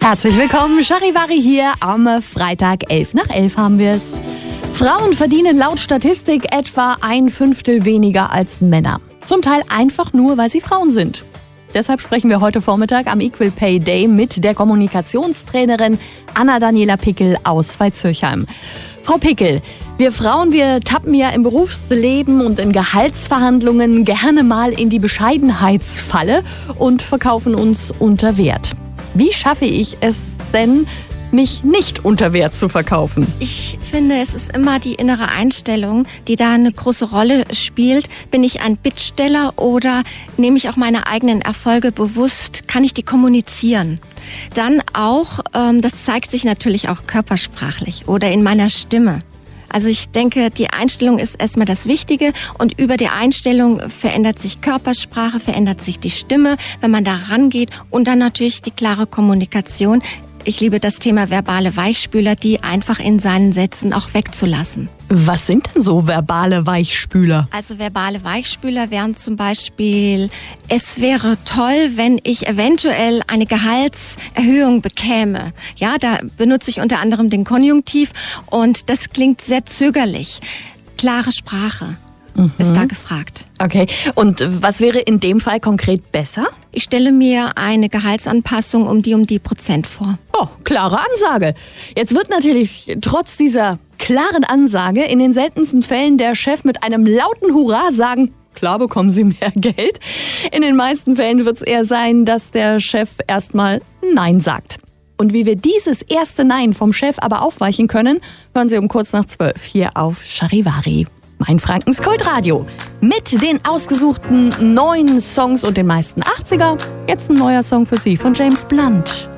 Herzlich willkommen, Charivari hier am Freitag, 11:11 haben wir es. Frauen verdienen laut Statistik etwa 1/5 weniger als Männer. Zum Teil einfach nur, weil sie Frauen sind. Deshalb sprechen wir heute Vormittag am Equal Pay Day mit der Kommunikationstrainerin Anna-Daniela Pickel aus Veitshöchheim. Frau Pickel, wir Frauen, wir tappen ja im Berufsleben und in Gehaltsverhandlungen gerne mal in die Bescheidenheitsfalle und verkaufen uns unter Wert. Wie schaffe ich es denn, mich nicht unter Wert zu verkaufen? Ich finde, es ist immer die innere Einstellung, die da eine große Rolle spielt. Bin ich ein Bittsteller oder nehme ich auch meine eigenen Erfolge bewusst? Kann ich die kommunizieren? Dann auch, das zeigt sich natürlich auch körpersprachlich oder in meiner Stimme. Also ich denke, die Einstellung ist erstmal das Wichtige und über die Einstellung verändert sich Körpersprache, verändert sich die Stimme, wenn man da rangeht und dann natürlich die klare Kommunikation. Ich liebe das Thema verbale Weichspüler, die einfach in seinen Sätzen auch wegzulassen. Was sind denn so verbale Weichspüler? Also verbale Weichspüler wären zum Beispiel, es wäre toll, wenn ich eventuell eine Gehaltserhöhung bekäme. Ja, da benutze ich unter anderem den Konjunktiv und das klingt sehr zögerlich. Klare Sprache ist da gefragt. Okay, und was wäre in dem Fall konkret besser? Ich stelle mir eine Gehaltsanpassung um die Prozent vor. Oh, klare Ansage. Jetzt wird natürlich trotz dieser klaren Ansage in den seltensten Fällen der Chef mit einem lauten Hurra sagen, klar bekommen Sie mehr Geld. In den meisten Fällen wird es eher sein, dass der Chef erstmal Nein sagt. Und wie wir dieses erste Nein vom Chef aber aufweichen können, hören Sie um 11:45 hier auf Charivari. Mein Frankens Kultradio. Mit den ausgesuchten neuen Songs und den meisten 80er. Jetzt ein neuer Song für Sie von James Blunt.